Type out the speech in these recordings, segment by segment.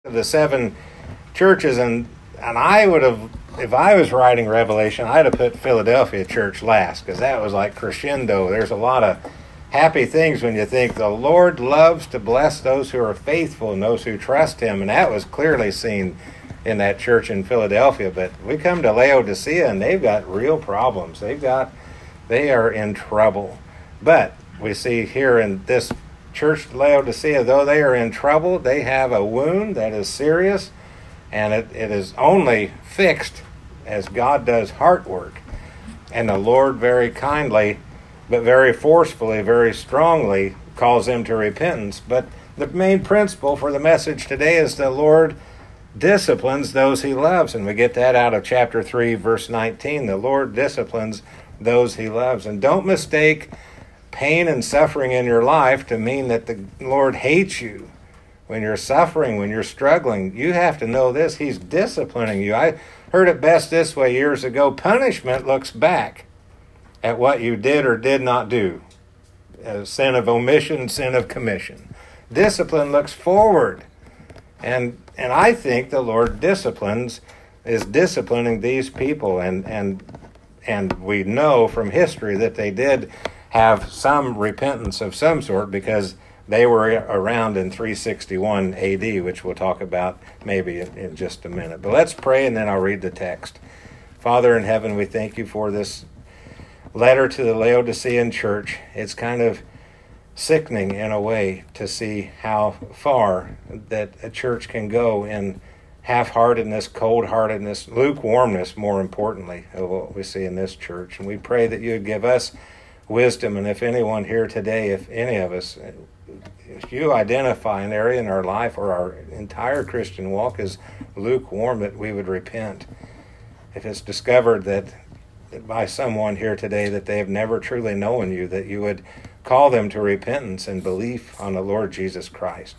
the seven churches, and I would have, if I was writing Revelation, I'd have put Philadelphia church last, because that was like crescendo. There's a lot of happy things when you think the Lord loves to bless those who are faithful and those who trust him, and that was clearly seen in that church in Philadelphia. But we come to Laodicea, and they've got real problems. They are in trouble. But we see here in this church Laodicea, though they are in trouble, they have a wound that is serious, and it is only fixed as God does heart work. And the Lord very kindly, but very forcefully, very strongly calls them to repentance. But the main principle for the message today is the Lord disciplines those he loves. And we get that out of chapter 3, verse 19. The Lord disciplines those he loves. And don't mistake pain and suffering in your life to mean that the Lord hates you. When you're suffering, when you're struggling, you have to know this: he's disciplining you. I heard it best this way years ago: punishment looks back at what you did or did not do. Sin of omission, sin of commission. Discipline looks forward. And I think the Lord is disciplining these people, and we know from history that they did have some repentance of some sort, because they were around in 361 AD, which we'll talk about maybe in just a minute. But let's pray, and then I'll read the text. Father in heaven, we thank you for this letter to the Laodicean church. It's kind of sickening in a way to see how far that a church can go in half-heartedness, cold-heartedness, lukewarmness, more importantly, of what we see in this church. And we pray that you would give us wisdom, and if anyone here today, if any of us, if you identify an area in our life or our entire Christian walk as lukewarm, that we would repent. If it's discovered that by someone here today that they have never truly known you, that you would call them to repentance and belief on the Lord Jesus Christ.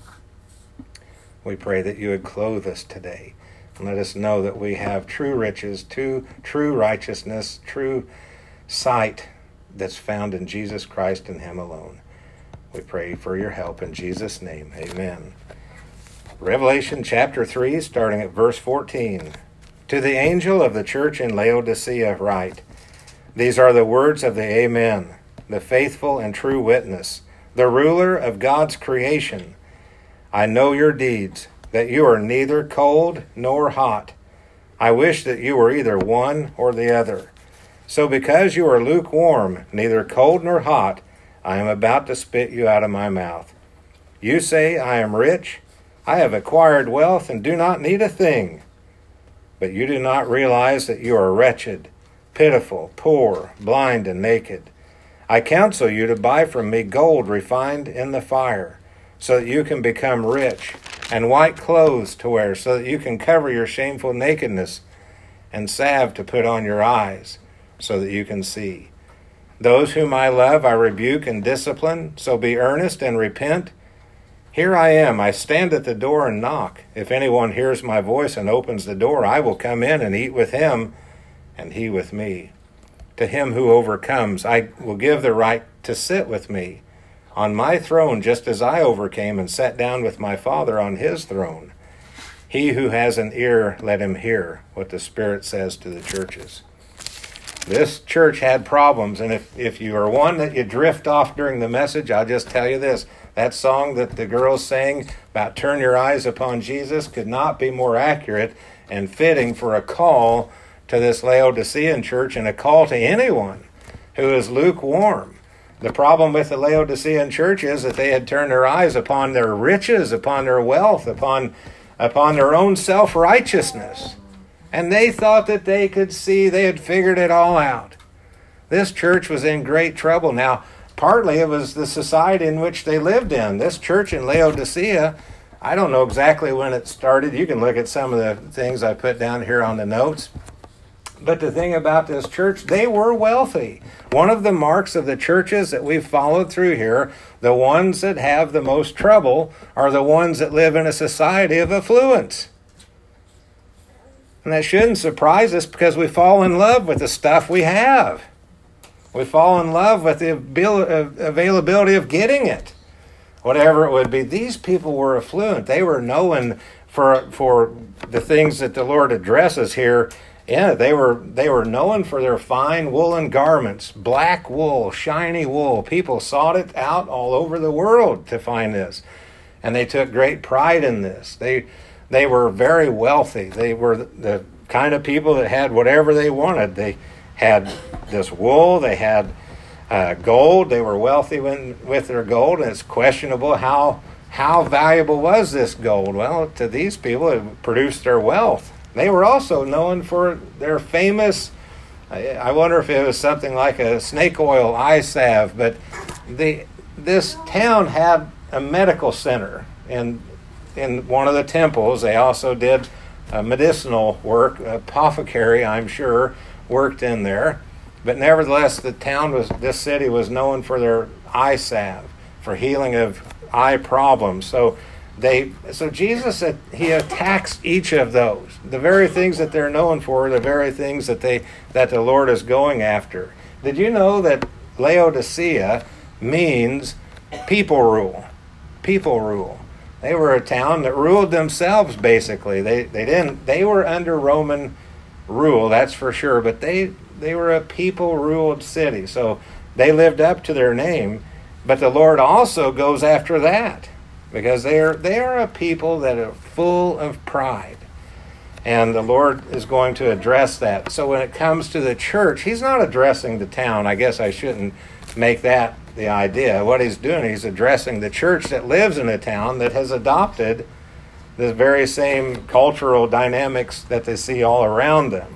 We pray that you would clothe us today and let us know that we have true riches, true righteousness, true sight that's found in Jesus Christ and him alone. We pray for your help in Jesus' name. Amen. Revelation chapter 3, starting at verse 14. To the angel of the church in Laodicea write, these are the words of the Amen, the faithful and true witness, the ruler of God's creation. I know your deeds, that you are neither cold nor hot. I wish that you were either one or the other. So because you are lukewarm, neither cold nor hot, I am about to spit you out of my mouth. You say, I am rich, I have acquired wealth and do not need a thing. But you do not realize that you are wretched, pitiful, poor, blind, and naked. I counsel you to buy from me gold refined in the fire, so that you can become rich, and white clothes to wear, so that you can cover your shameful nakedness, and salve to put on your eyes, so that you can see. Those whom I love I rebuke and discipline, so be earnest and repent. Here I am, I stand at the door and knock. If anyone hears my voice and opens the door, I will come in and eat with him, and he with me. To him who overcomes, I will give the right to sit with me on my throne, just as I overcame and sat down with my Father on his throne. He who has an ear, let him hear what the Spirit says to the churches. This church had problems, and if you are one that you drift off during the message, I'll just tell you this. That song that the girls sang about turn your eyes upon Jesus could not be more accurate and fitting for a call to this Laodicean church, and a call to anyone who is lukewarm. The problem with the Laodicean church is that they had turned their eyes upon their riches, upon their wealth, upon their own self-righteousness. And they thought that they could see, they had figured it all out. This church was in great trouble. Now, partly it was the society in which they lived in. This church in Laodicea, I don't know exactly when it started. You can look at some of the things I put down here on the notes. But the thing about this church, they were wealthy. One of the marks of the churches that we've followed through here, the ones that have the most trouble, are the ones that live in a society of affluence. And that shouldn't surprise us, because we fall in love with the stuff we have. We fall in love with the availability of getting it. whatever it would be. These people were affluent. They were known for the things that the Lord addresses here. Yeah, they were known for their fine woolen garments, black wool, shiny wool. People sought it out all over the world to find this, and they took great pride in this. They were very wealthy. They were the kind of people that had whatever they wanted. They had this wool. They had gold. They were wealthy with their gold, and it's questionable how valuable was this gold. Well, to these people, it produced their wealth. They were also known for their famous, I wonder if it was something like a snake oil eye salve, but this town had a medical center. And in one of the temples, they also did medicinal work. Apothecary, I'm sure, worked in there. But nevertheless, this city was known for their eye salve, for healing of eye problems. So Jesus, he attacks each of those. The very things that they're known for are the very things that the Lord is going after. Did you know that Laodicea means people rule? People rule. They were a town that ruled themselves, basically. They were under Roman rule, that's for sure, but they were a people-ruled city. So they lived up to their name, but the Lord also goes after that, because they are a people that are full of pride. And the Lord is going to address that. So when it comes to the church, he's not addressing the town. I guess I shouldn't make that the idea. What he's doing, he's addressing the church that lives in a town that has adopted the very same cultural dynamics that they see all around them.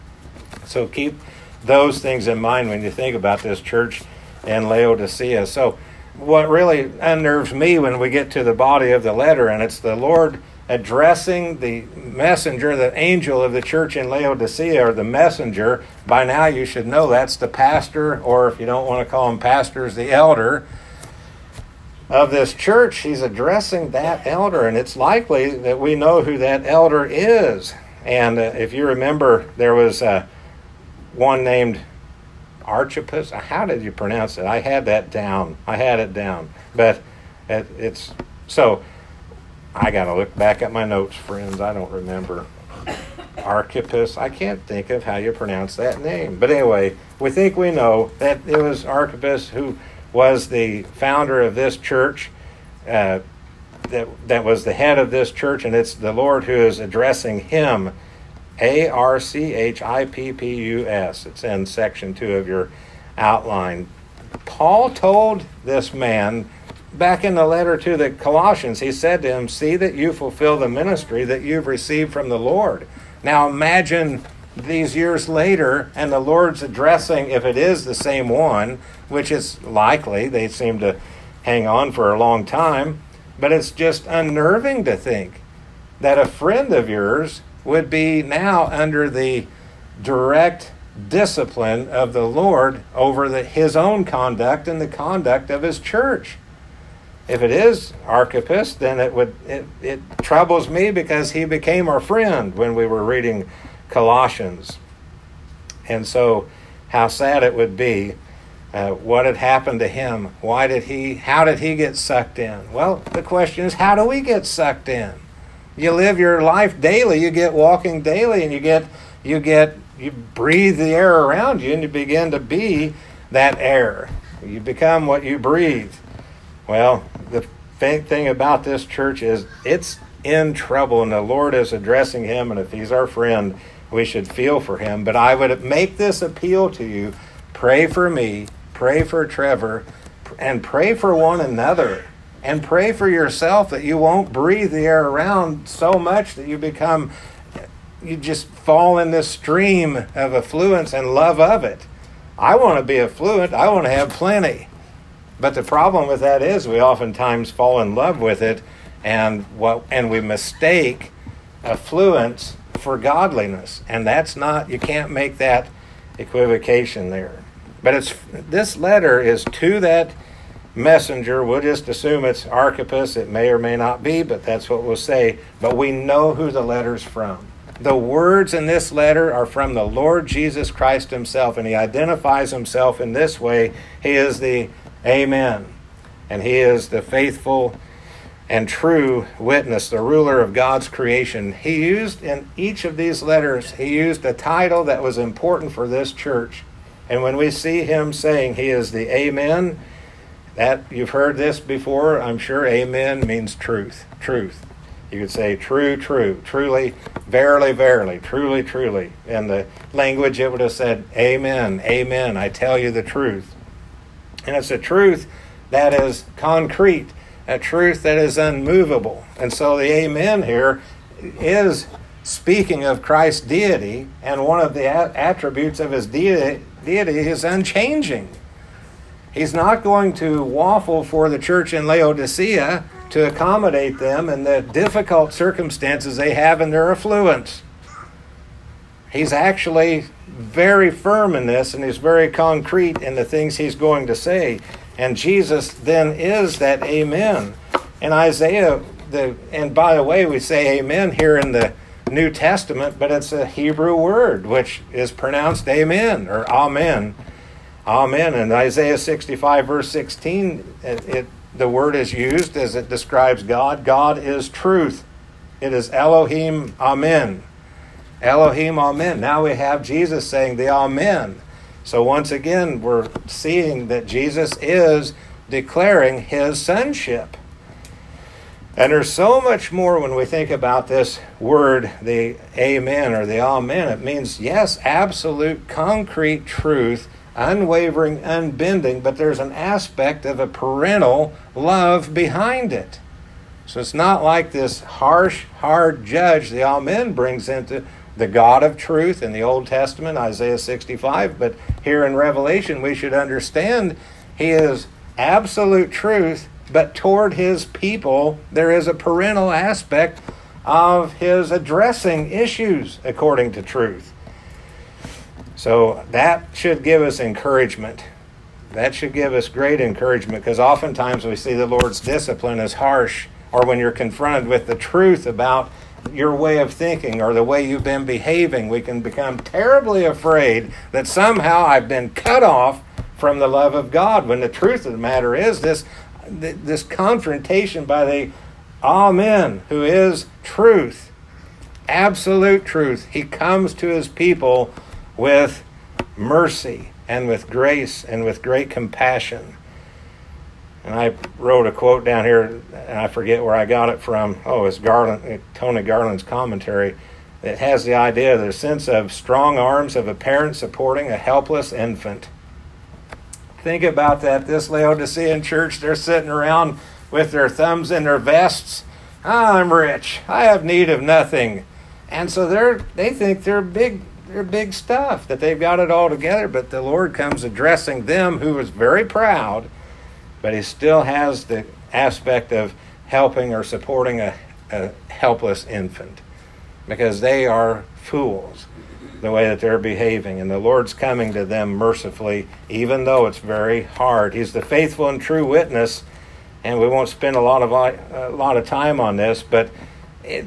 So keep those things in mind when you think about this church in Laodicea. So what really unnerves me when we get to the body of the letter, and it's the Lord addressing the messenger, the angel of the church in Laodicea, or the messenger. By now you should know that's the pastor, or if you don't want to call him pastors, the elder of this church. He's addressing that elder, and it's likely that we know who that elder is. And if you remember, there was one named Archippus. How did you pronounce it? I had that down. I had it down. But it's so I got to look back at my notes, friends. I don't remember. Archippus. I can't think of how you pronounce that name. But anyway, we think we know that it was Archippus who was the founder of this church, that was the head of this church, and it's the Lord who is addressing him. Archippus. It's in section 2 of your outline. Paul told this man back in the letter to the Colossians, he said to him, see that you fulfill the ministry that you've received from the Lord. Now imagine these years later, and the Lord's addressing, if it is the same one, which is likely, they seem to hang on for a long time, but it's just unnerving to think that a friend of yours would be now under the direct discipline of the Lord over his own conduct and the conduct of his church. If it is Archippus, then it troubles me, because he became our friend when we were reading Colossians. And so how sad it would be. What had happened to him? How did he get sucked in? Well, the question is, how do we get sucked in? You live your life daily. You get walking daily, and you breathe the air around you, and you begin to be that air. You become what you breathe. Well, the thing about this church is it's in trouble, and the Lord is addressing him, and if he's our friend, we should feel for him. But I would make this appeal to you. Pray for me, pray for Trevor, and pray for one another. And pray for yourself that you won't breathe the air around so much that you just fall in this stream of affluence and love of it. I want to be affluent. I want to have plenty. But the problem with that is we oftentimes fall in love with it, and we mistake affluence for godliness. And that's not, you can't make that equivocation there. But this letter is to that messenger. We'll just assume it's Archippus. It may or may not be, but that's what we'll say. But we know who the letter's from. The words in this letter are from the Lord Jesus Christ himself, and he identifies himself in this way. He is the Amen. and he is the faithful and true witness, the ruler of God's creation. He used in each of these letters, he used a title that was important for this church. And when we see him saying he is the Amen, that you've heard this before, I'm sure. Amen means truth. Truth. You could say true, true, truly, verily, verily, truly, truly. In the language it would have said amen, amen, I tell you the truth. And it's a truth that is concrete, a truth that is unmovable. And so the amen here is speaking of Christ's deity, and one of the attributes of his deity is unchanging. He's not going to waffle for the church in Laodicea to accommodate them in the difficult circumstances they have in their affluence. He's actually very firm in this, and he's very concrete in the things he's going to say. And Jesus then is that amen. In Isaiah, and by the way, we say amen here in the New Testament, but it's a Hebrew word which is pronounced amen or amen. Amen. In Isaiah 65 verse 16, the word is used as it describes God. God is truth. It is Elohim, amen. Elohim, amen. Now we have Jesus saying the amen. So once again, we're seeing that Jesus is declaring his sonship. And there's so much more when we think about this word, the amen or the amen. It means, yes, absolute, concrete truth, unwavering, unbending, but there's an aspect of a parental love behind it. So it's not like this harsh, hard judge the amen brings into the God of truth in the Old Testament, Isaiah 65, but here in Revelation we should understand he is absolute truth, but toward his people there is a parental aspect of his addressing issues according to truth. So that should give us encouragement. That should give us great encouragement, because oftentimes we see the Lord's discipline as harsh, or when you're confronted with the truth about your way of thinking or the way you've been behaving, we can become terribly afraid that somehow I've been cut off from the love of God, when the truth of the matter is this confrontation by the Amen, who is truth, absolute truth. He comes to his people with mercy and with grace and with great compassion. And I wrote a quote down here, and I forget where I got it from. Oh, it's Tony Garland's commentary. It has the idea, the sense of strong arms of a parent supporting a helpless infant. Think about that. This Laodicean church, they're sitting around with their thumbs in their vests. I'm rich. I have need of nothing. And so they think they're big stuff, that they've got it all together. But the Lord comes addressing them, who is very proud, but he still has the aspect of helping or supporting a helpless infant, because they are fools the way that they're behaving, and the Lord's coming to them mercifully, even though it's very hard. He's the faithful and true witness, and we won't spend a lot of time on this, but it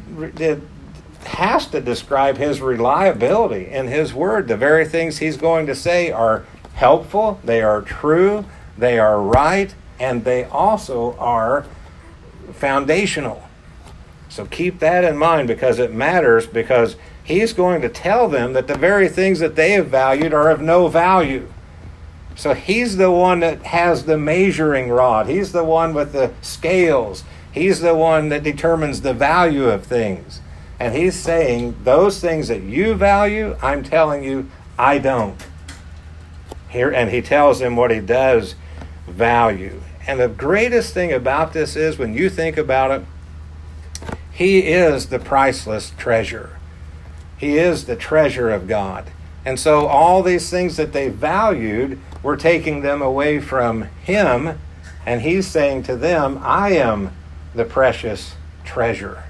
has to describe his reliability in his word. The very things he's going to say are helpful, they are true, they are right, and they also are foundational. So keep that in mind, because it matters, because he's going to tell them that the very things that they have valued are of no value. So he's the one that has the measuring rod. He's the one with the scales. He's the one that determines the value of things. And he's saying, those things that you value, I'm telling you, I don't. Here, and he tells them what he does value. And the greatest thing about this is, when you think about it, he is the priceless treasure. He is the treasure of God. And so all these things that they valued, were taking them away from him. And he's saying to them, I am the precious treasure.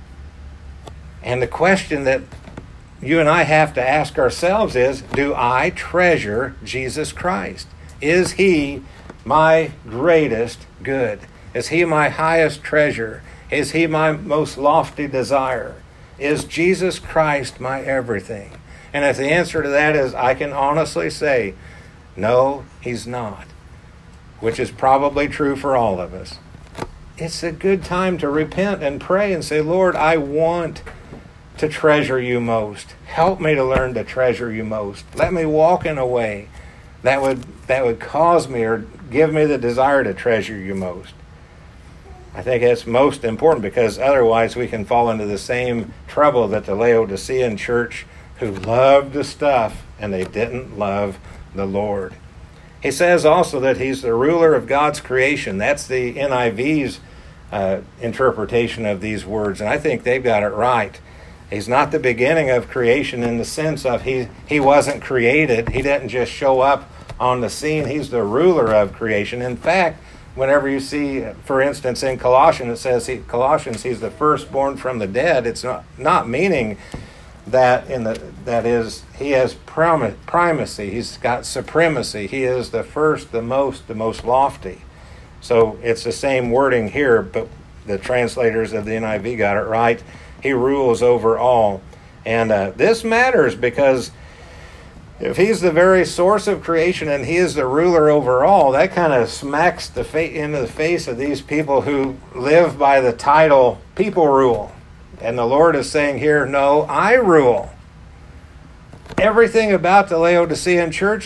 And the question that you and I have to ask ourselves is, do I treasure Jesus Christ? Is he my greatest good? Is he my highest treasure? Is he my most lofty desire? Is Jesus Christ my everything? And if the answer to that is, I can honestly say, no, he's not. which is probably true for all of us, it's a good time to repent and pray and say, Lord, I want to treasure you most. Help me to learn to treasure you most. Let me walk in a way that would cause me or give me the desire to treasure you most. I think it's most important, because otherwise we can fall into the same trouble that the Laodicean church, who loved the stuff and they didn't love the Lord. He says also that he's the ruler of God's creation. That's the NIV's interpretation of these words, and I think they've got it right. He's not the beginning of creation in the sense of he wasn't created. He didn't just show up on the scene. He's the ruler of creation. In fact, whenever you see, for instance, in Colossians, it says he's the firstborn from the dead. It's not meaning that he has primacy. He's got supremacy. He is the first, the most lofty. So it's the same wording here, but the translators of the NIV got it right. He rules over all. And this matters, because if he's the very source of creation and he is the ruler over all, that kind of smacks into the face of these people who live by the title people rule. And the Lord is saying here, no, I rule. Everything about the Laodicean church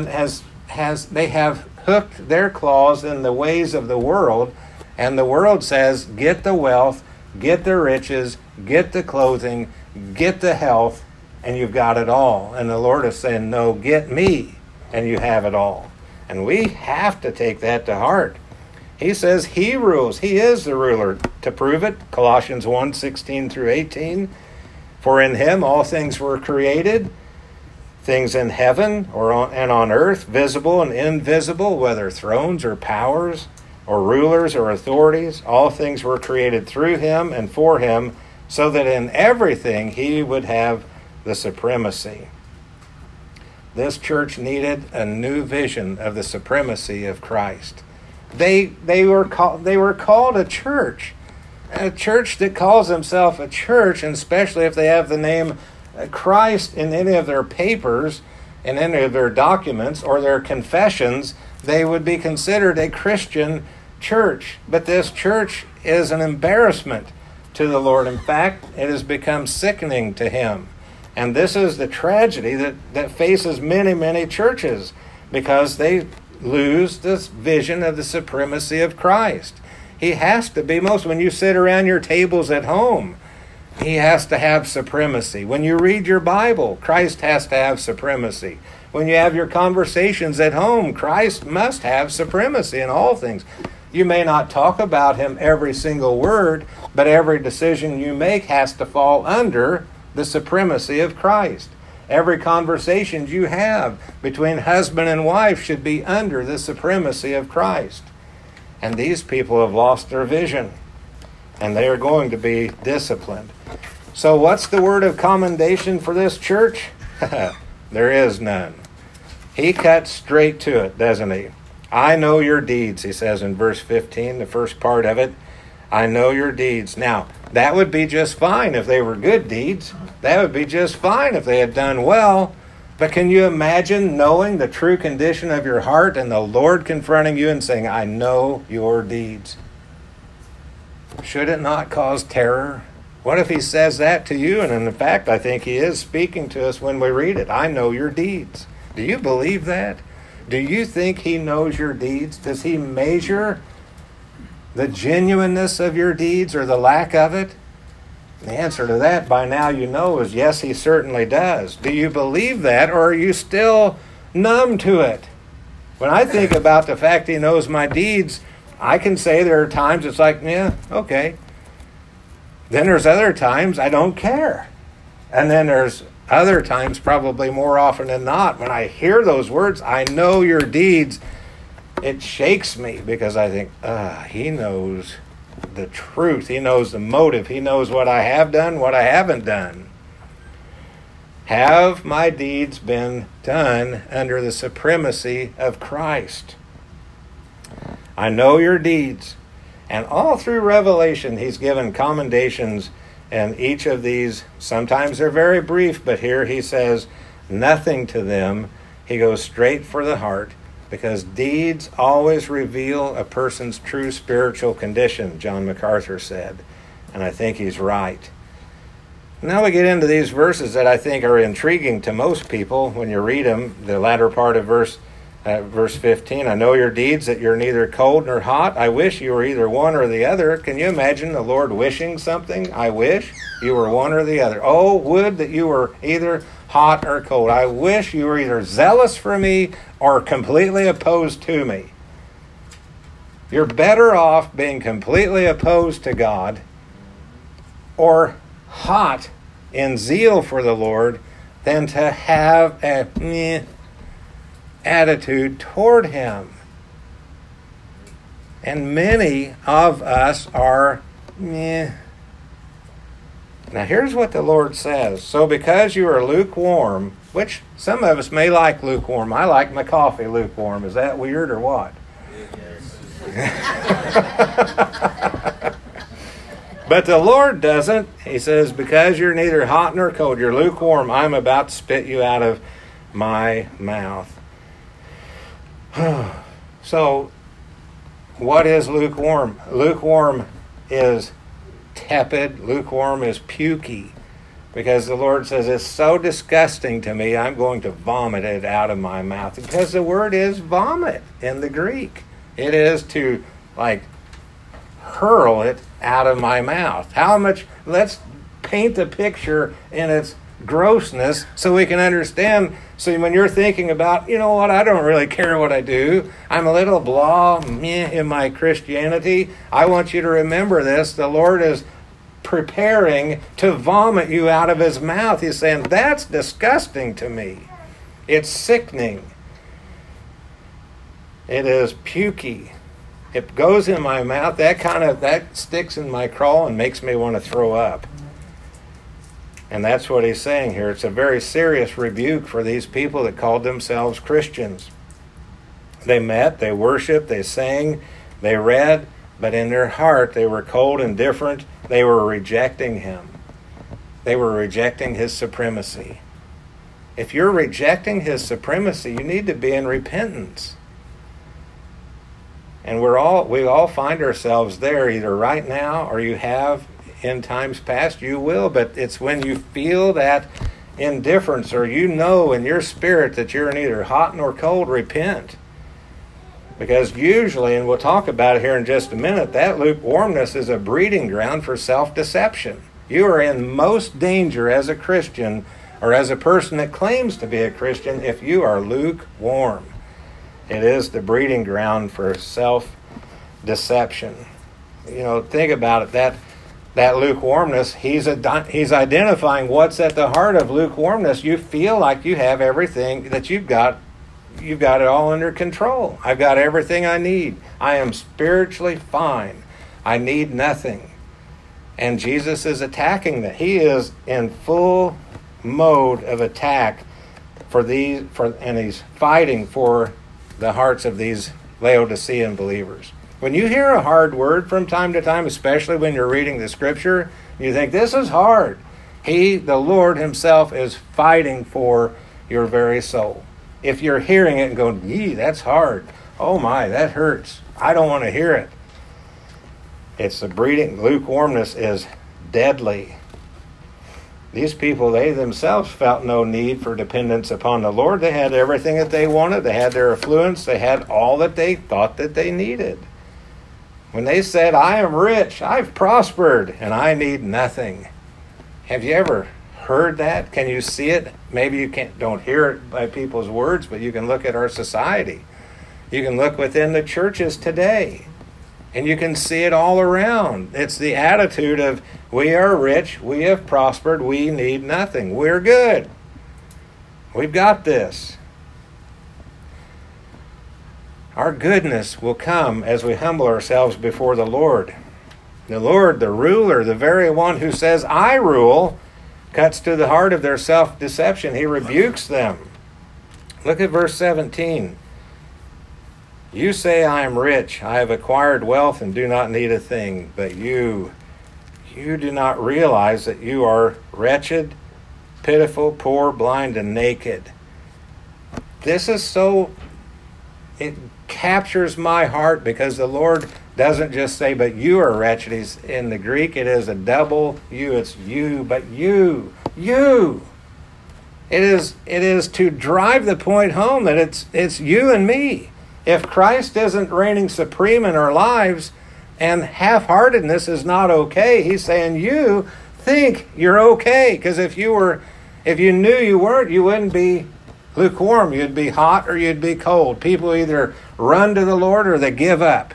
they have hooked their claws in the ways of the world, and the world says, get the wealth, get the riches, get the clothing, get the health, and you've got it all. And the Lord is saying, no, get me, and you have it all. And we have to take that to heart. He says he rules. He is the ruler. To prove it, Colossians 1:16 through 18, for in him all things were created, things in heaven and on earth, visible and invisible, whether thrones or powers or rulers or authorities. All things were created through him and for him, so that in everything he would have the supremacy. This church needed a new vision of the supremacy of Christ. They were called a church that calls themselves a church, and especially if they have the name Christ in any of their papers, in any of their documents or their confessions, they would be considered a Christian church. But this church is an embarrassment to the Lord. In fact, it has become sickening to him. And this is the tragedy that faces many, many churches, because they lose this vision of the supremacy of Christ. He has to be most. When you sit around your tables at home, he has to have supremacy. When you read your Bible, Christ has to have supremacy. When you have your conversations at home, Christ must have supremacy in all things. You may not talk about him every single word, but every decision you make has to fall under the supremacy of Christ. Every conversation you have between husband and wife should be under the supremacy of Christ. And these people have lost their vision, and they are going to be disciplined. So what's the word of commendation for this church? There is none. He cuts straight to it, doesn't he? I know your deeds, he says in verse 15, the first part of it. I know your deeds. Now, that would be just fine if they were good deeds. That would be just fine if they had done well. But can you imagine knowing the true condition of your heart and the Lord confronting you and saying, I know your deeds? Should it not cause terror? What if he says that to you? And in fact, I think he is speaking to us when we read it. I know your deeds. Do you believe that? Do you think he knows your deeds? Does he measure the genuineness of your deeds or the lack of it? The answer to that by now you know is yes, he certainly does. Do you believe that, or are you still numb to it? When I think about the fact he knows my deeds, I can say there are times it's like, yeah, okay. Then there's other times I don't care. And then there's other times, probably more often than not, when I hear those words, I know your deeds, it shakes me, because I think, he knows the truth. He knows the motive. He knows what I have done, what I haven't done. Have my deeds been done under the supremacy of Christ? I know your deeds. And all through Revelation, he's given commendations, and each of these, sometimes they're very brief, but here he says nothing to them. He goes straight for the heart. because deeds always reveal a person's true spiritual condition, John MacArthur said, and I think he's right. Now we get into these verses that I think are intriguing to most people when you read them. The latter part of verse 15, I know your deeds, that you're neither cold nor hot. I wish you were either one or the other. Can you imagine the Lord wishing something? I wish you were one or the other. Oh, would that you were either hot or cold. I wish you were either zealous for me or completely opposed to me. You're better off being completely opposed to God or hot in zeal for the Lord than to have a attitude toward Him. And many of us are Now here's what the Lord says. So because you are lukewarm, which some of us may like lukewarm. I like my coffee lukewarm. Is that weird or what? Yes. But the Lord doesn't. He says, because you're neither hot nor cold, you're lukewarm, I'm about to spit you out of my mouth. So, what is lukewarm? Lukewarm is tepid. Lukewarm is pukey. Because the Lord says, it's so disgusting to me, I'm going to vomit it out of my mouth. Because the word is vomit in the Greek. It is to, hurl it out of my mouth. Let's paint the picture in its grossness so we can understand. So when you're thinking about, you know what, I don't really care what I do. I'm a little blah in my Christianity. I want you to remember this. The Lord is preparing to vomit you out of His mouth. He's saying, that's disgusting to me. It's sickening. It is pukey. It goes in my mouth. That sticks in my craw and makes me want to throw up. And that's what He's saying here. It's a very serious rebuke for these people that called themselves Christians. They met, they worshiped, they sang, they read, but in their heart they were cold and indifferent. They were rejecting Him. They were rejecting His supremacy. If you're rejecting His supremacy, you need to be in repentance. And we all find ourselves there either right now or you have in times past. You will, but it's when you feel that indifference or you know in your spirit that you're neither hot nor cold, repent. Because usually, and we'll talk about it here in just a minute, that lukewarmness is a breeding ground for self-deception. You are in most danger as a Christian or as a person that claims to be a Christian if you are lukewarm. It is the breeding ground for self-deception. Think about it. That lukewarmness, he's identifying what's at the heart of lukewarmness. You feel like you have everything, that you've got it all under control. I've got everything I need. I am spiritually fine. I need nothing. And Jesus is attacking that. He is in full mode of attack and he's fighting for the hearts of these Laodicean believers. When you hear a hard word from time to time, especially when you're reading the Scripture, you think, this is hard. The Lord Himself, is fighting for your very soul. If you're hearing it and going, yee, that's hard. Oh my, that hurts. I don't want to hear it. It's the breeding. Lukewarmness is deadly. These people, they themselves felt no need for dependence upon the Lord. They had everything that they wanted. They had their affluence. They had all that they thought that they needed. When they said, I am rich, I've prospered, and I need nothing. Have you ever heard that? Can you see it? Maybe you don't hear it by people's words, but you can look at our society. You can look within the churches today, and you can see it all around. It's the attitude of, we are rich, we have prospered, we need nothing. We're good. We've got this. Our goodness will come as we humble ourselves before the Lord. The Lord, the ruler, the very one who says, I rule, cuts to the heart of their self-deception. He rebukes them. Look at verse 17. You say, I am rich, I have acquired wealth and do not need a thing. But you do not realize that you are wretched, pitiful, poor, blind, and naked. This is so it captures my heart, because the Lord doesn't just say, but you are wretched. In the Greek, it is a double you. It's you, but you. It is to drive the point home that it's you and me. If Christ isn't reigning supreme in our lives, and half-heartedness is not okay, he's saying you think you're okay. Because if you knew you weren't, you wouldn't be lukewarm. You'd be hot or you'd be cold. People either run to the Lord or they give up.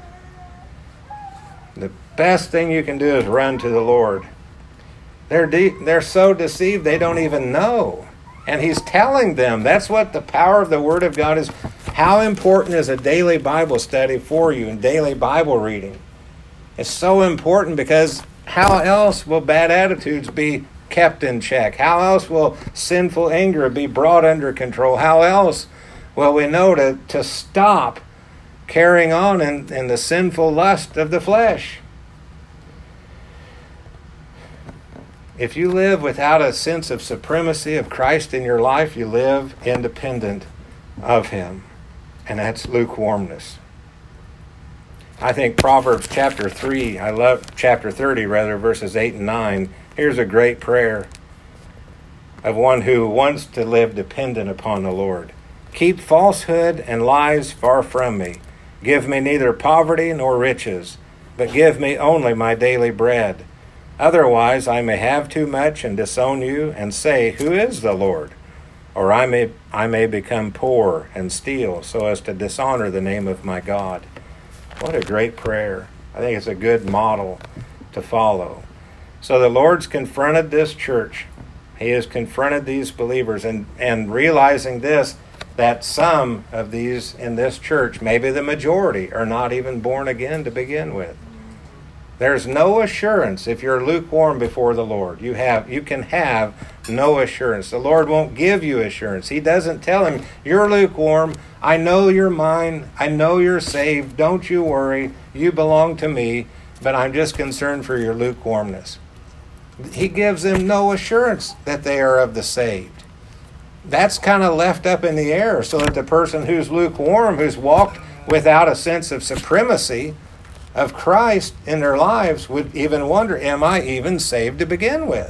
The best thing you can do is run to the Lord. They're so deceived they don't even know. And he's telling them. That's what the power of the Word of God is. How important is a daily Bible study for you and daily Bible reading? It's so important, because how else will bad attitudes be kept in check? How else will sinful anger be brought under control? How else will we know to stop carrying on in the sinful lust of the flesh? If you live without a sense of supremacy of Christ in your life, you live independent of him. And that's lukewarmness. I think Proverbs chapter 30, verses 8 and 9. Here's a great prayer of one who wants to live dependent upon the Lord. Keep falsehood and lies far from me. Give me neither poverty nor riches, but give me only my daily bread. Otherwise I may have too much and disown you and say, who is the Lord? Or I may become poor and steal so as to dishonor the name of my God. What a great prayer. I think it's a good model to follow. So the Lord's confronted this church. He has confronted these believers, and realizing this, that some of these in this church, maybe the majority, are not even born again to begin with. There's no assurance if you're lukewarm before the Lord. You can have no assurance. The Lord won't give you assurance. He doesn't tell him, you're lukewarm. I know you're mine. I know you're saved. Don't you worry. You belong to me, but I'm just concerned for your lukewarmness. He gives them no assurance that they are of the saved. That's kind of left up in the air, so that the person who's lukewarm, who's walked without a sense of supremacy of Christ in their lives, would even wonder, am I even saved to begin with?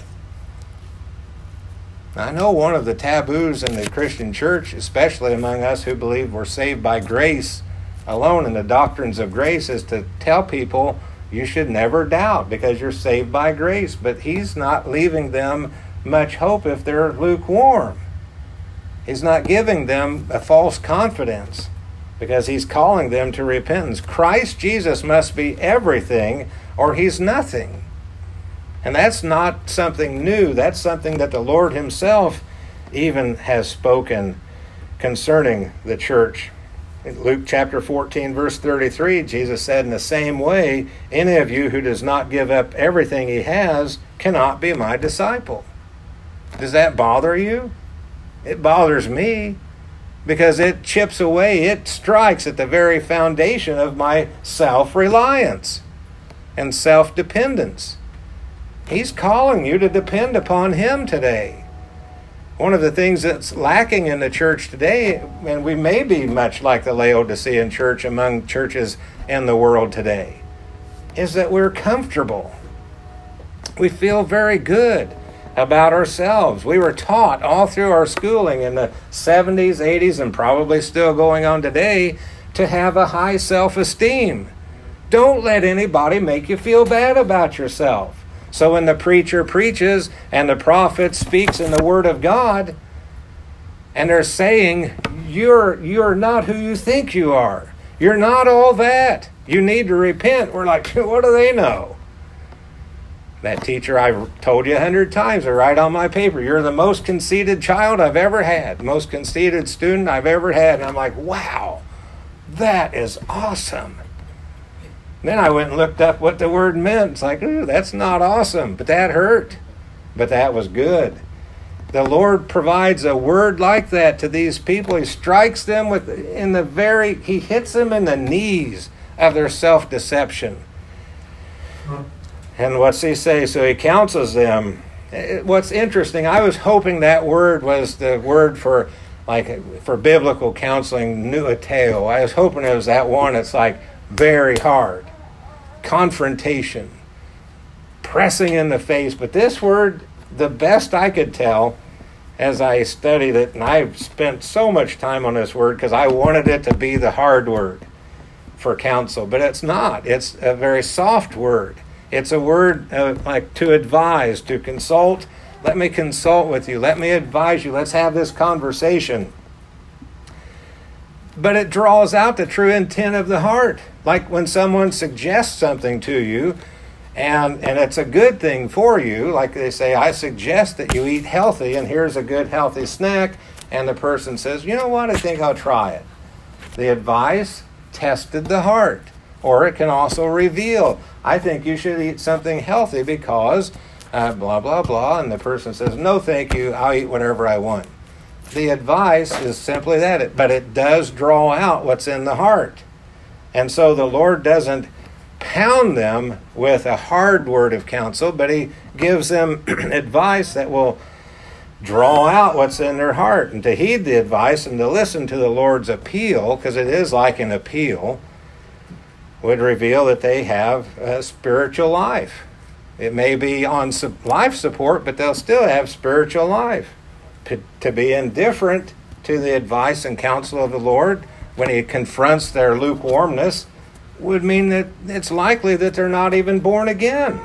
I know one of the taboos in the Christian church, especially among us who believe we're saved by grace alone in the doctrines of grace, is to tell people you should never doubt because you're saved by grace. But he's not leaving them much hope if they're lukewarm. He's not giving them a false confidence, because he's calling them to repentance. Christ Jesus must be everything or he's nothing. And that's not something new. That's something that the Lord himself even has spoken concerning the church. In Luke chapter 14, verse 33, Jesus said, in the same way, any of you who does not give up everything he has cannot be my disciple. Does that bother you? It bothers me, because it chips away, it strikes at the very foundation of my self-reliance and self-dependence. He's calling you to depend upon him today. One of the things that's lacking in the church today, and we may be much like the Laodicean church among churches in the world today, is that we're comfortable. We feel very good about ourselves. We were taught all through our schooling in the 70s, 80s, and probably still going on today, to have a high self-esteem. Don't let anybody make you feel bad about yourself. So when the preacher preaches and the prophet speaks in the Word of God, and they're saying, you're not who you think you are. You're not all that. You need to repent. We're like, what do they know? That teacher I've told you 100 times, I write on my paper, you're the most conceited child I've ever had, most conceited student I've ever had. And I'm like, wow, that is awesome. Then I went and looked up what the word meant. It's like, ooh, that's not awesome, but that hurt. But that was good. The Lord provides a word like that to these people. He strikes them he hits them in the knees of their self-deception. And what's he say? So he counsels them. What's interesting, I was hoping that word was the word for like for biblical counseling, nuateo. I was hoping it was that one that's like very hard. Confrontation. Pressing in the face. But this word, the best I could tell as I studied it, and I've spent so much time on this word because I wanted it to be the hard word for counsel, but it's not. It's a very soft word. It's a word like to advise, to consult. Let me consult with you. Let me advise you. Let's have this conversation. But it draws out the true intent of the heart. Like when someone suggests something to you, and it's a good thing for you, like they say, I suggest that you eat healthy, and here's a good healthy snack, and the person says, you know what, I think I'll try it. The advice tested the heart. Or it can also reveal, I think you should eat something healthy because blah, blah, blah, and the person says, no, thank you, I'll eat whatever I want. The advice is simply that, but it does draw out what's in the heart. And so the Lord doesn't pound them with a hard word of counsel, but he gives them advice that will draw out what's in their heart. And to heed the advice and to listen to the Lord's appeal, because it is like an appeal, would reveal that they have a spiritual life. It may be on life support, but they'll still have spiritual life. To be indifferent to the advice and counsel of the Lord when he confronts their lukewarmness would mean that it's likely that they're not even born again.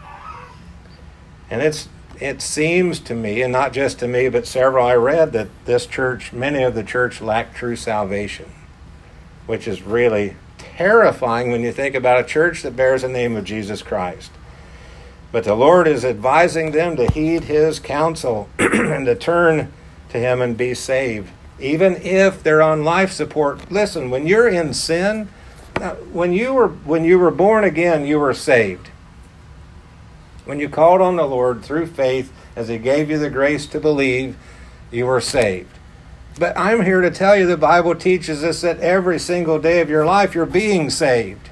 And it seems to me, and not just to me, but several I read, that this church, many of the church lack true salvation, which is really terrifying when you think about a church that bears the name of Jesus Christ. But the Lord is advising them to heed his counsel and to turn to him and be saved, even if they're on life support. Listen, when you're in sin, when you were born again, you were saved. When you called on the Lord through faith, as he gave you the grace to believe, you were saved. But I'm here to tell you the Bible teaches us that every single day of your life you're being saved.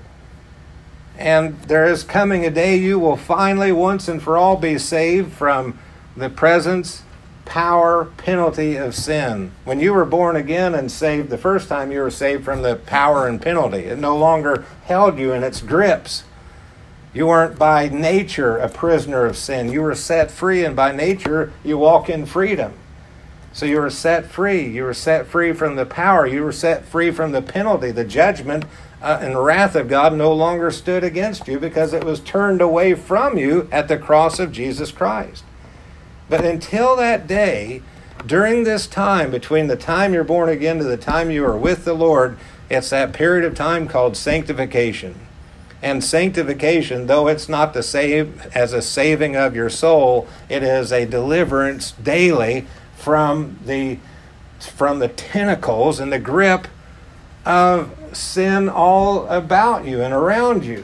And there is coming a day you will finally, once and for all, be saved from the presence, power, penalty of sin. When you were born again and saved the first time, you were saved from the power and penalty. It no longer held you in its grips. You weren't by nature a prisoner of sin. You were set free, and by nature you walk in freedom. So you were set free. You were set free from the power. You were set free from the penalty. The judgment and wrath of God no longer stood against you because it was turned away from you at the cross of Jesus Christ. But until that day, during this time, between the time you're born again to the time you are with the Lord, it's that period of time called sanctification. And sanctification, though it's not the same as a saving of your soul, it is a deliverance daily from the tentacles and the grip of sin all about you and around you.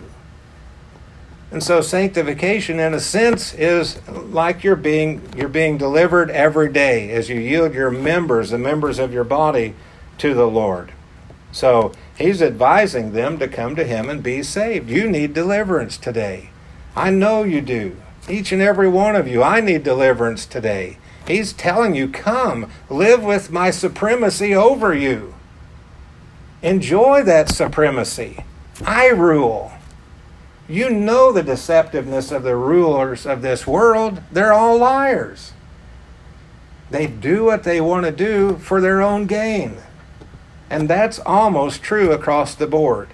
And so sanctification, in a sense, is like you're being delivered every day as you yield your members, the members of your body, to the Lord. So he's advising them to come to him and be saved. You need deliverance today. I know you do. Each and every one of you, I need deliverance today. He's telling you, come, live with my supremacy over you. Enjoy that supremacy. I rule. You know the deceptiveness of the rulers of this world. They're all liars. They do what they want to do for their own gain. And that's almost true across the board.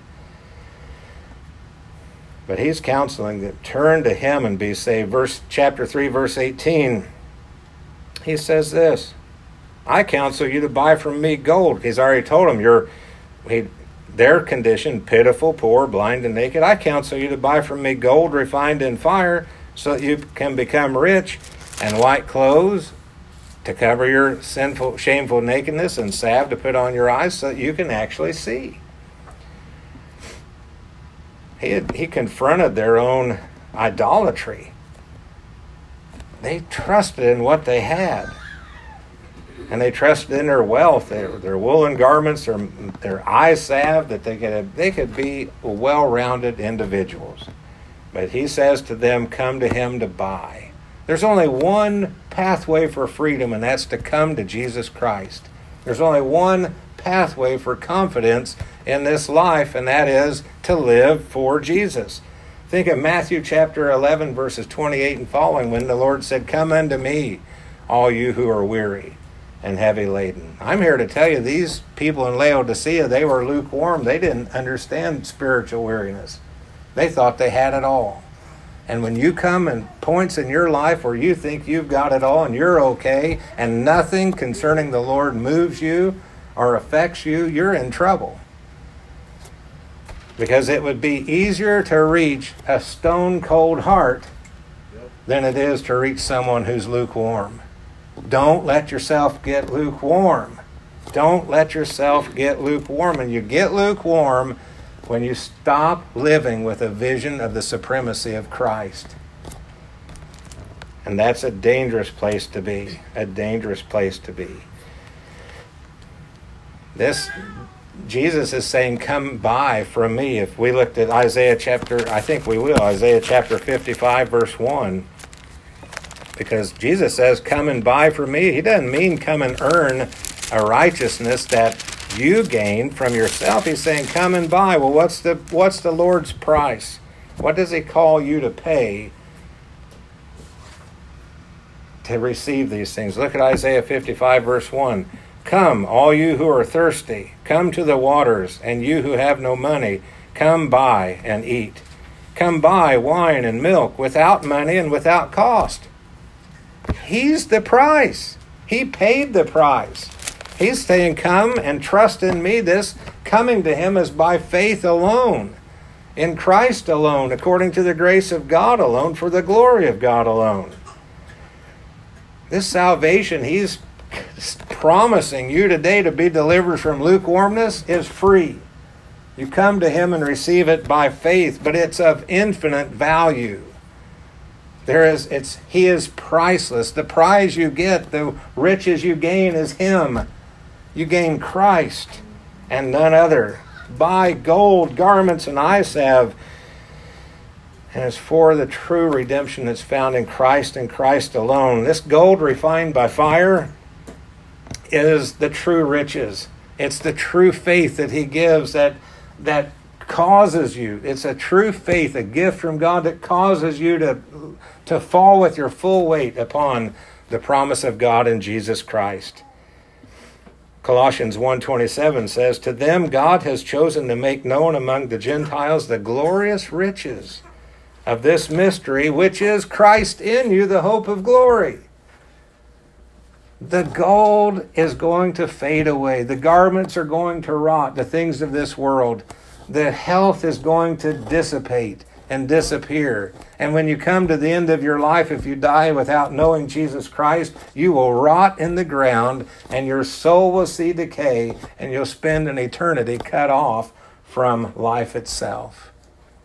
But he's counseling them, turn to him and be saved. Chapter 3, verse 18, he says this, I counsel you to buy from me gold. He's already told them their condition, pitiful, poor, blind, and naked. I counsel you to buy from me gold refined in fire so that you can become rich, and white clothes to cover your sinful, shameful nakedness, and salve to put on your eyes so that you can actually see. He confronted their own idolatry. They trusted in what they had. And they trusted in their wealth, their woolen garments, their eye salve, that they could be well-rounded individuals. But he says to them, come to him to buy. There's only one pathway for freedom, and that's to come to Jesus Christ. There's only one pathway for confidence in this life, and that is to live for Jesus. Think of Matthew chapter 11, verses 28 and following, when the Lord said, "Come unto me, all you who are weary and heavy laden." I'm here to tell you, these people in Laodicea, they were lukewarm. They didn't understand spiritual weariness. They thought they had it all. And when you come in points in your life where you think you've got it all and you're okay, and nothing concerning the Lord moves you or affects you, you're in trouble. Because it would be easier to reach a stone-cold heart than it is to reach someone who's lukewarm. Don't let yourself get lukewarm. Don't let yourself get lukewarm. And you get lukewarm when you stop living with a vision of the supremacy of Christ. And that's a dangerous place to be. A dangerous place to be. Jesus is saying, "Come buy from me." If we looked at Isaiah chapter 55, verse 1, because Jesus says, "Come and buy from me." He doesn't mean come and earn a righteousness that you gain from yourself. He's saying, "Come and buy." Well, what's the Lord's price? What does he call you to pay to receive these things? Look at Isaiah 55, verse 1. "Come, all you who are thirsty, come to the waters, and you who have no money, come buy and eat. Come buy wine and milk without money and without cost." He's the price. He paid the price. He's saying, "Come and trust in me." This coming to him is by faith alone, in Christ alone, according to the grace of God alone, for the glory of God alone. This salvation he's promising you today to be delivered from lukewarmness is free. You come to him and receive it by faith, but it's of infinite value. He is priceless. The prize you get, the riches you gain is him. You gain Christ and none other. Buy gold, garments, and eye salve. And it's for the true redemption that's found in Christ and Christ alone. This gold refined by fire is the true riches. It's the true faith that he gives that causes you. It's a true faith, a gift from God that causes you to fall with your full weight upon the promise of God in Jesus Christ. Colossians 1:27 says, "To them God has chosen to make known among the Gentiles the glorious riches of this mystery, which is Christ in you, the hope of glory." The gold is going to fade away. The garments are going to rot, the things of this world. The health is going to dissipate and disappear. And when you come to the end of your life, if you die without knowing Jesus Christ, you will rot in the ground and your soul will see decay and you'll spend an eternity cut off from life itself.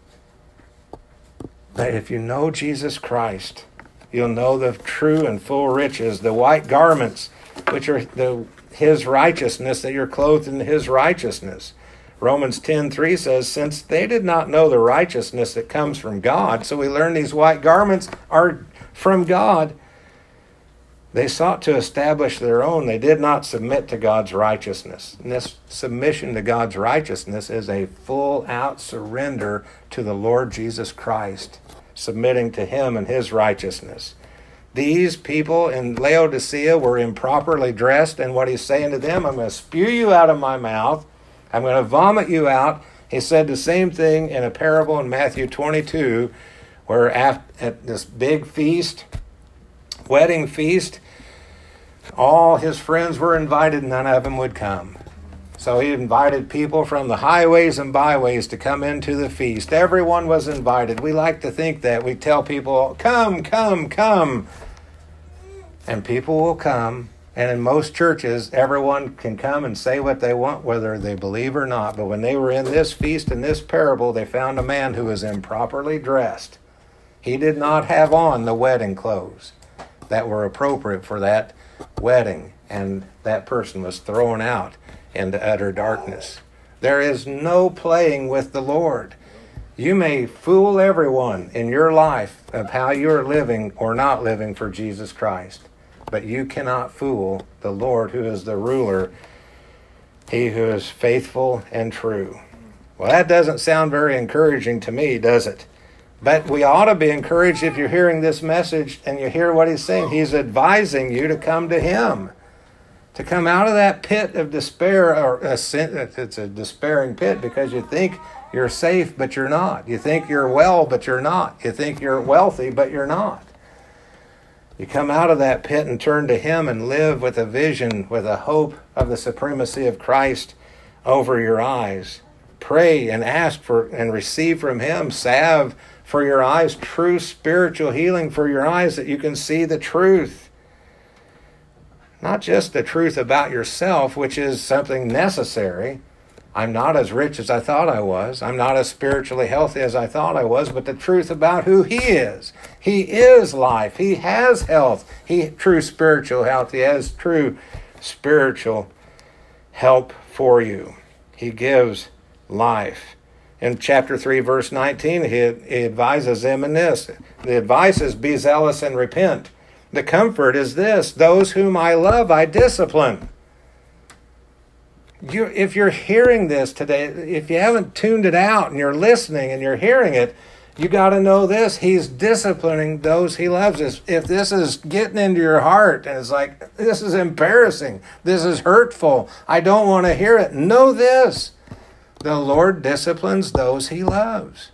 But if you know Jesus Christ, you'll know the true and full riches, the white garments, which are his righteousness, that you're clothed in his righteousness. Romans 10:3 says, "Since they did not know the righteousness that comes from God," so we learn these white garments are from God, "they sought to establish their own. They did not submit to God's righteousness." And this submission to God's righteousness is a full-out surrender to the Lord Jesus Christ, submitting to him and his righteousness. These people in Laodicea were improperly dressed, and what he's saying to them, "I'm going to spew you out of my mouth. I'm going to vomit you out." He said the same thing in a parable in Matthew 22, where at this big feast, wedding feast, all his friends were invited, none of them would come. So he invited people from the highways and byways to come into the feast. Everyone was invited. We like to think that. We tell people, "Come, come, come." And people will come. And in most churches, everyone can come and say what they want, whether they believe or not. But when they were in this feast, in this parable, they found a man who was improperly dressed. He did not have on the wedding clothes that were appropriate for that wedding. And that person was thrown out into utter darkness. There is no playing with the Lord. You may fool everyone in your life of how you're living or not living for Jesus Christ, but you cannot fool the Lord who is the ruler, he who is faithful and true. Well, that doesn't sound very encouraging to me, does it? But we ought to be encouraged if you're hearing this message and you hear what he's saying. He's advising you to come to him, to come out of that pit of despair. Or it's a despairing pit because you think you're safe, but you're not. You think you're well, but you're not. You think you're wealthy, but you're not. You come out of that pit and turn to him and live with a vision, with a hope of the supremacy of Christ over your eyes. Pray and ask for and receive from him salve for your eyes, true spiritual healing for your eyes, that you can see the truth. Not just the truth about yourself, which is something necessary. I'm not as rich as I thought I was. I'm not as spiritually healthy as I thought I was, but the truth about who he is. He is life. He has health. True spiritual health. He has true spiritual help for you. He gives life. In chapter 3, verse 19, he advises them in this. The advice is, be zealous and repent. The comfort is this: those whom I love, I discipline. If you're hearing this today, if you haven't tuned it out and you're listening and you're hearing it, you got to know this: he's disciplining those he loves. If this is getting into your heart and it's like, this is embarrassing, this is hurtful, I don't want to hear it, know this: the Lord disciplines those he loves.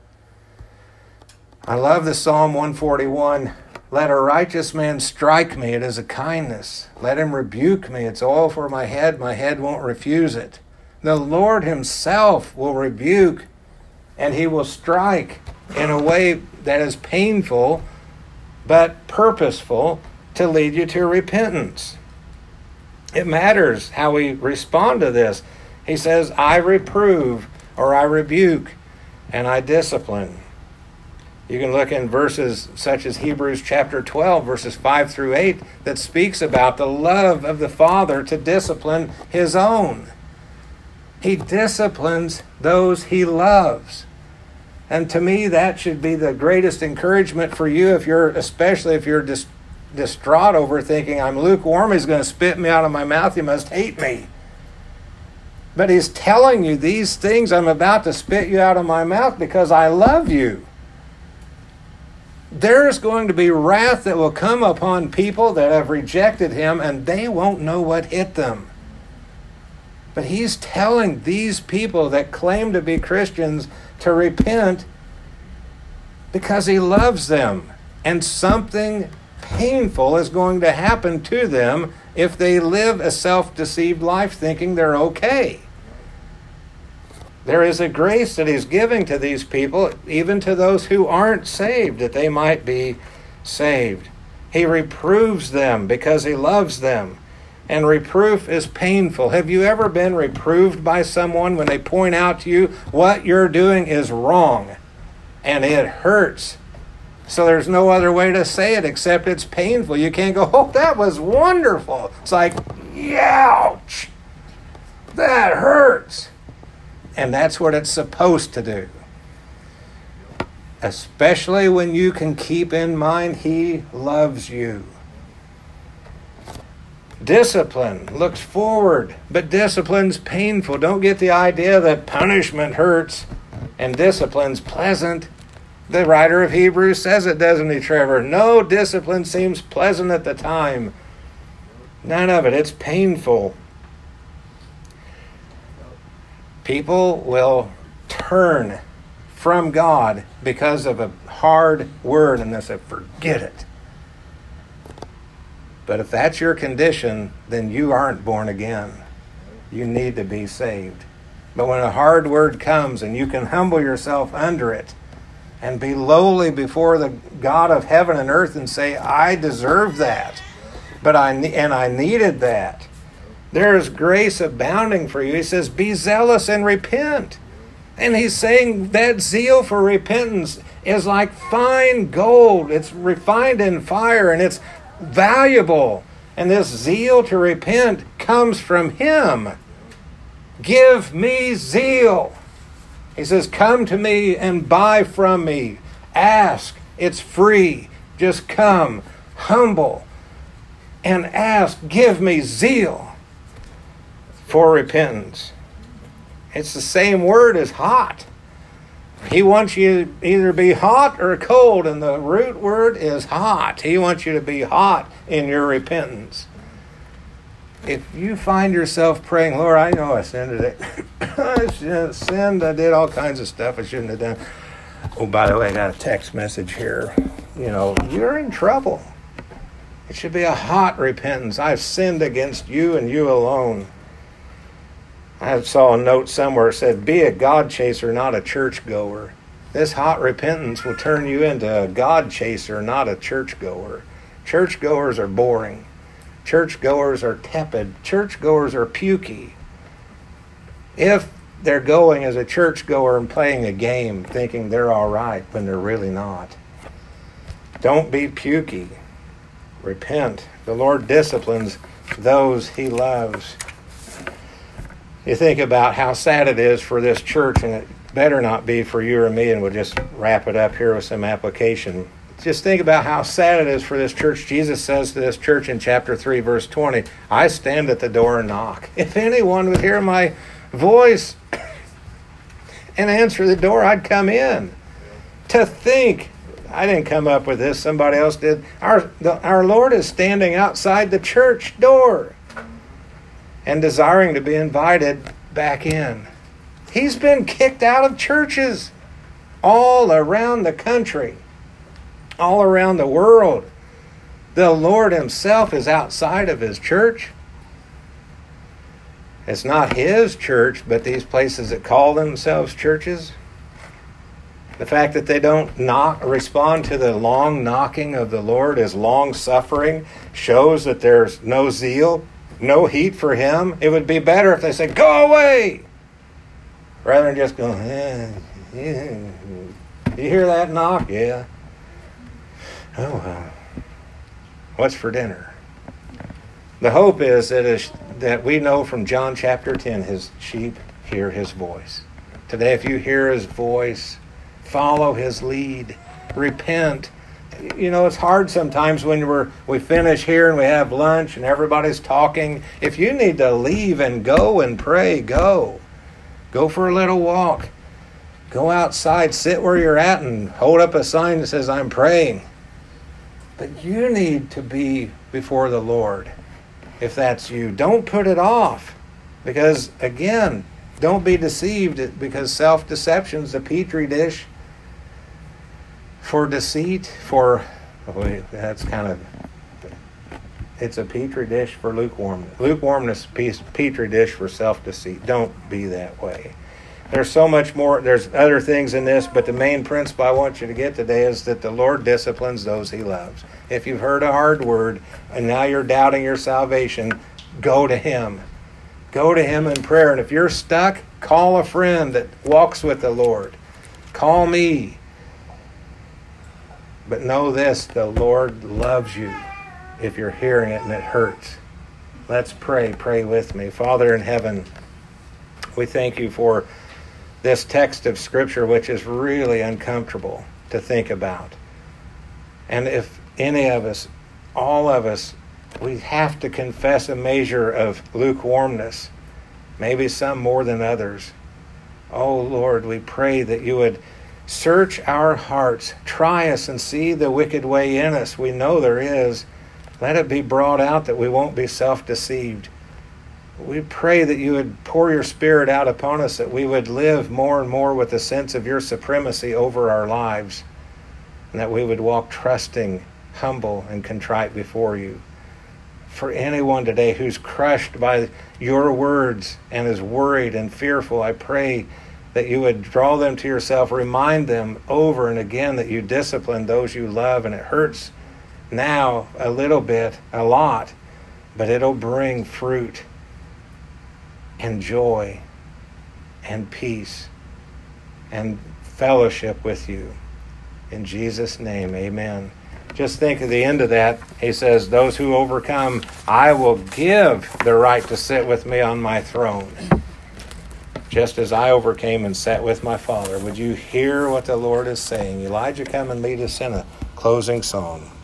I love the Psalm 141. Let a righteous man strike me, it is a kindness. Let him rebuke me, it's oil for my head won't refuse it. The Lord himself will rebuke, and he will strike in a way that is painful but purposeful to lead you to repentance. It matters how we respond to this. He says, I reprove, or I rebuke, and I discipline. You can look in verses such as Hebrews chapter 12, verses 5 through 8, that speaks about the love of the Father to discipline his own. He disciplines those he loves. And to me, that should be the greatest encouragement for you, especially if you're distraught over thinking, I'm lukewarm, he's going to spit me out of my mouth, he must hate me. But he's telling you these things, I'm about to spit you out of my mouth because I love you. There's going to be wrath that will come upon people that have rejected him, and they won't know what hit them. But he's telling these people that claim to be Christians to repent because he loves them. And something painful is going to happen to them if they live a self-deceived life thinking they're okay. There is a grace that he's giving to these people, even to those who aren't saved, that they might be saved. He reproves them because he loves them. And reproof is painful. Have you ever been reproved by someone when they point out to you what you're doing is wrong and it hurts? So there's no other way to say it except it's painful. You can't go, oh, that was wonderful. It's like, ouch, that hurts. And that's what it's supposed to do. Especially when you can keep in mind he loves you. Discipline looks forward, but discipline's painful. Don't get the idea that punishment hurts and discipline's pleasant. The writer of Hebrews says it, doesn't he, Trevor? No discipline seems pleasant at the time. None of it. It's painful. People will turn from God because of a hard word and they say, forget it. But if that's your condition, then you aren't born again. You need to be saved. But when a hard word comes and you can humble yourself under it and be lowly before the God of heaven and earth and say, I deserve that, but I needed that. There is grace abounding for you. He says, be zealous and repent. And he's saying that zeal for repentance is like fine gold. It's refined in fire and it's valuable. And this zeal to repent comes from him. Give me zeal. He says, come to me and buy from me. Ask. It's free. Just come, humble, and ask. Give me zeal for repentance. It's the same word as hot. He wants you to either be hot or cold, and the root word is hot. He wants you to be hot in your repentance. If you find yourself praying, Lord, I know I sinned today. I sinned. I did all kinds of stuff I shouldn't have done. Oh, by the way, I got a text message here. You're in trouble. It should be a hot repentance. I've sinned against you and you alone. I saw a note somewhere that said, be a God chaser, not a church goer. This hot repentance will turn you into a God chaser, not a church goer. Church goers are boring. Church goers are tepid. Church goers are pukey. If they're going as a church goer and playing a game, thinking they're all right when they're really not. Don't be pukey. Repent. The Lord disciplines those He loves. You think about how sad it is for this church, and it better not be for you or me, and we'll just wrap it up here with some application. Just think about how sad it is for this church. Jesus says to this church in chapter 3, verse 20, I stand at the door and knock. If anyone would hear my voice and answer the door, I'd come in. To think, I didn't come up with this, somebody else did. Our Lord is standing outside the church door and desiring to be invited back in. He's been kicked out of churches all around the country, all around the world. The Lord Himself is outside of His church. It's not His church, but these places that call themselves churches. The fact that they don't respond to the long knocking of the Lord as long-suffering shows that there's no zeal, no heat for Him. It would be better if they said, go away, rather than just go, You hear that knock? Yeah. Oh, well. What's for dinner? The hope is that we know from John chapter 10, His sheep hear His voice. Today, if you hear His voice, follow His lead. Repent. It's hard sometimes when we finish here and we have lunch and everybody's talking. If you need to leave and go and pray, go. Go for a little walk. Go outside, sit where you're at and hold up a sign that says, I'm praying. But you need to be before the Lord. If that's you, don't put it off. Because, again, don't be deceived, because self-deception is a petri dish for deceit, it's a petri dish for lukewarmness. Lukewarmness, petri dish for self-deceit. Don't be that way. There's so much more. There's other things in this, but the main principle I want you to get today is that the Lord disciplines those He loves. If you've heard a hard word and now you're doubting your salvation, go to Him. Go to Him in prayer. And if you're stuck, call a friend that walks with the Lord. Call me. But know this, the Lord loves you if you're hearing it and it hurts. Let's pray. Pray with me. Father in heaven, we thank You for this text of Scripture, which is really uncomfortable to think about. And if any of us, all of us, we have to confess a measure of lukewarmness, maybe some more than others. Oh Lord, we pray that You would search our hearts, try us and see the wicked way in us. We know there is. Let it be brought out that we won't be self-deceived. We pray that You would pour Your Spirit out upon us, that we would live more and more with a sense of Your supremacy over our lives, and that we would walk trusting, humble, and contrite before You. For anyone today who's crushed by Your words and is worried and fearful, I pray that You would draw them to Yourself, remind them over and again that You discipline those You love, and it hurts now a little bit, a lot, but it'll bring fruit and joy and peace and fellowship with You. In Jesus' name, amen. Just think of the end of that. He says, those who overcome, I will give the right to sit with Me on My throne. just as I overcame and sat with my Father. Would you hear what the Lord is saying? Elijah, come and lead us in a closing song.